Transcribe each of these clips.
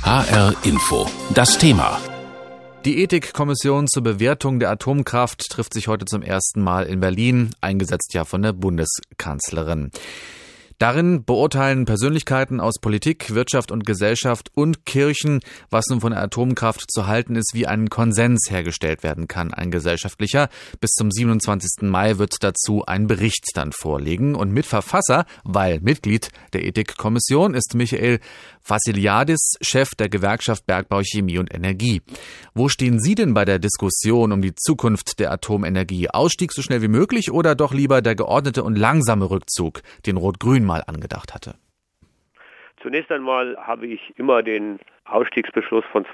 HR Info. Das Thema. Die Ethikkommission zur Bewertung der Atomkraft trifft sich heute zum ersten Mal in Berlin, eingesetzt ja von der Bundeskanzlerin. Darin beurteilen Persönlichkeiten aus Politik, Wirtschaft und Gesellschaft und Kirchen, was nun von der Atomkraft zu halten ist, wie ein Konsens hergestellt werden kann, ein gesellschaftlicher. Bis zum 27. Mai wird dazu ein Bericht dann vorliegen. Und Mitverfasser, weil Mitglied der Ethikkommission, ist Michael Vassiliadis, Chef der Gewerkschaft Bergbau, Chemie und Energie. Wo stehen Sie denn bei der Diskussion um die Zukunft der Atomenergie? Ausstieg so schnell wie möglich oder doch lieber der geordnete und langsame Rückzug, den Rot-Grün mal angedacht hatte? Zunächst einmal habe ich immer den Ausstiegsbeschluss von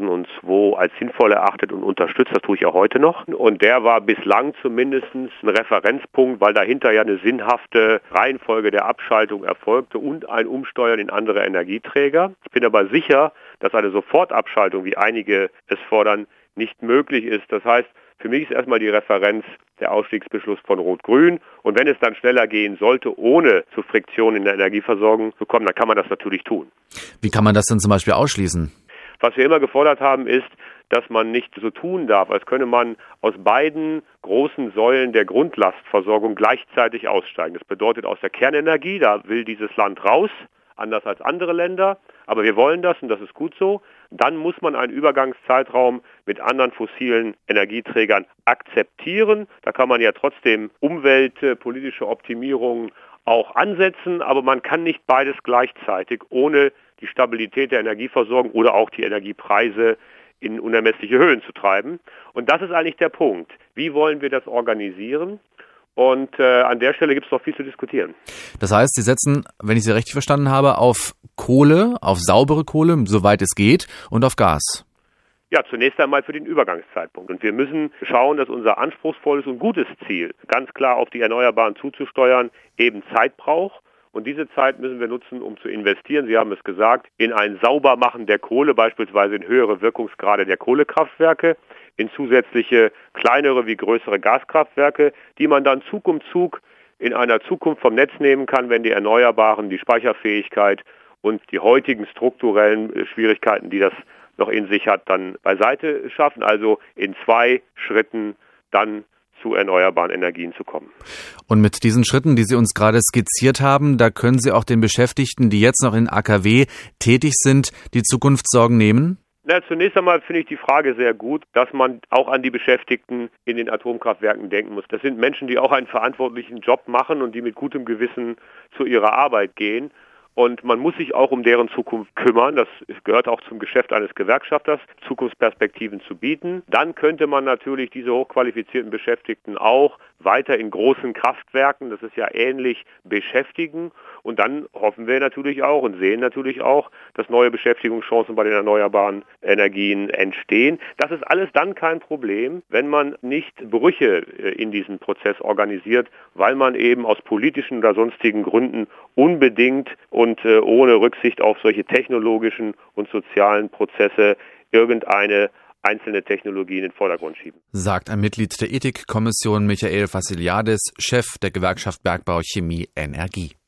2002 als sinnvoll erachtet und unterstützt. Das tue ich auch heute noch. Und der war bislang zumindest ein Referenzpunkt, weil dahinter ja eine sinnhafte Reihenfolge der Abschaltung erfolgte und ein Umsteuern in andere Energieträger. Ich bin aber sicher, dass eine Sofortabschaltung, wie einige es fordern, nicht möglich ist. Das heißt, für mich ist erstmal die Referenz der Ausstiegsbeschluss von Rot-Grün. Und wenn es dann schneller gehen sollte, ohne zu Friktion in der Energieversorgung zu kommen, dann kann man das natürlich tun. Wie kann man das denn zum Beispiel ausschließen? Was wir immer gefordert haben, ist, dass man nicht so tun darf, als könne man aus beiden großen Säulen der Grundlastversorgung gleichzeitig aussteigen. Das bedeutet aus der Kernenergie, da will dieses Land raus, anders als andere Länder. Aber wir wollen das und das ist gut so. Dann muss man einen Übergangszeitraum mit anderen fossilen Energieträgern akzeptieren. Da kann man ja trotzdem umweltpolitische Optimierungen auch ansetzen, aber man kann nicht beides gleichzeitig ohne die Stabilität der Energieversorgung oder auch die Energiepreise in unermessliche Höhen zu treiben. Und das ist eigentlich der Punkt. Wie wollen wir das organisieren? Und an der Stelle gibt es noch viel zu diskutieren. Das heißt, Sie setzen, wenn ich Sie richtig verstanden habe, auf Kohle, auf saubere Kohle, soweit es geht, und auf Gas. Ja, zunächst einmal für den Übergangszeitpunkt. Und wir müssen schauen, dass unser anspruchsvolles und gutes Ziel, ganz klar auf die Erneuerbaren zuzusteuern, eben Zeit braucht. Und diese Zeit müssen wir nutzen, um zu investieren, Sie haben es gesagt, in ein Saubermachen der Kohle, beispielsweise in höhere Wirkungsgrade der Kohlekraftwerke, in zusätzliche kleinere wie größere Gaskraftwerke, die man dann Zug um Zug in einer Zukunft vom Netz nehmen kann, wenn die Erneuerbaren die Speicherfähigkeit und die heutigen strukturellen Schwierigkeiten, die das noch in sich hat, dann beiseite schaffen. Also in 2 Schritten dann zu erneuerbaren Energien zu kommen. Und mit diesen Schritten, die Sie uns gerade skizziert haben, da können Sie auch den Beschäftigten, die jetzt noch in AKW tätig sind, die Zukunftssorgen nehmen? Na, zunächst einmal finde ich die Frage sehr gut, dass man auch an die Beschäftigten in den Atomkraftwerken denken muss. Das sind Menschen, die auch einen verantwortlichen Job machen und die mit gutem Gewissen zu ihrer Arbeit gehen. Und man muss sich auch um deren Zukunft kümmern. Das gehört auch zum Geschäft eines Gewerkschafters, Zukunftsperspektiven zu bieten. Dann könnte man natürlich diese hochqualifizierten Beschäftigten auch weiter in großen Kraftwerken, das ist ja ähnlich, beschäftigen. Und dann hoffen wir natürlich auch und sehen natürlich auch, dass neue Beschäftigungschancen bei den erneuerbaren Energien entstehen. Das ist alles dann kein Problem, wenn man nicht Brüche in diesem Prozess organisiert, weil man eben aus politischen oder sonstigen Gründen unbedingt und ohne Rücksicht auf solche technologischen und sozialen Prozesse irgendeine einzelne Technologie in den Vordergrund schieben. Sagt ein Mitglied der Ethikkommission Michael Vassiliadis, Chef der Gewerkschaft Bergbau, Chemie, Energie.